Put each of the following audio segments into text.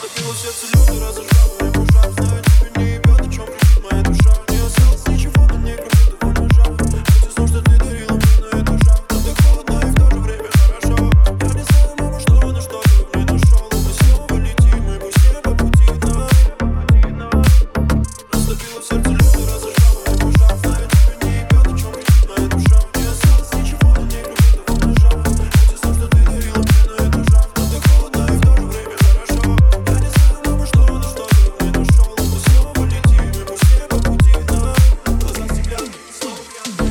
Растопила в сердце лед и разожгла мою душа. Знаю, тебя не ебет, о чем кричит моя душа. Не осталось ничего на ней, кроме того ножа. Эти снов, что ты дарила мне на этажах. Там так холодно и в то же время хорошо. Я не знаю, мама, что, но что ты в мне нашел. Мы снова летим, и пусть не по пути нам. Растопила в сердце лед и разожгла мою душа. Знаю, тебя не ебет, о чем кричит моя душа. Не осталось ничего на ней, кроме того ножа. Эти снов, что ты дарила мне на этажах. Там так холодно и в то же время хорошо. Я не знаю, мама, что, но что ты в мне нашел. Мы снова летим, и пусть не по пути нам. Глаза стеклянные, снова пьяные.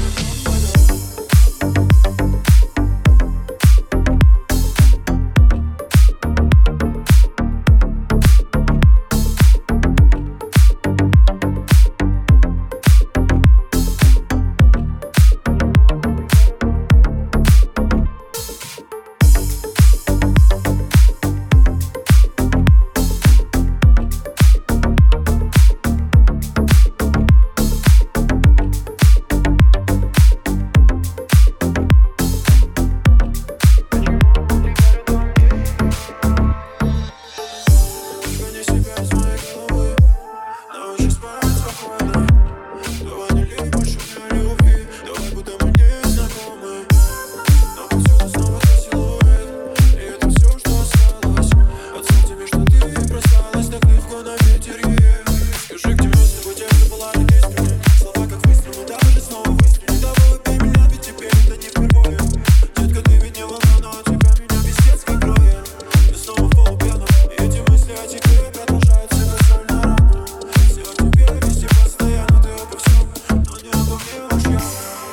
Гони себя из моей головы, научи спать спокойно. Давай не лей больше мне любви, давай будто мы не знакомы. Но повсюду снова твой силуэт, и это все, что осталось от сотни, что ты бросалась так легко на ветер. Скажи, где мы с тобой, девка, была единственной. Слова как выстрелы, даже снова выстрелы. Давай убей меня, ведь теперь это не впервые. Детка, ты ведь не волна, но от тебя меня пиздец как кроет. Ты снова в полупьяном, и эти мысли о тебе продолжают сыпать соль на рану. Все о тебе везде постоянно, ты обо всем, но не обо мне уж я.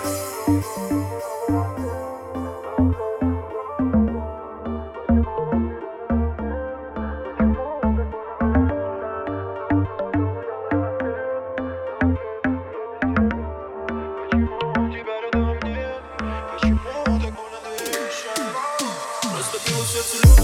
Почему у тебя рядом нет? Почему так больно дышать? Растопила в сердце лед.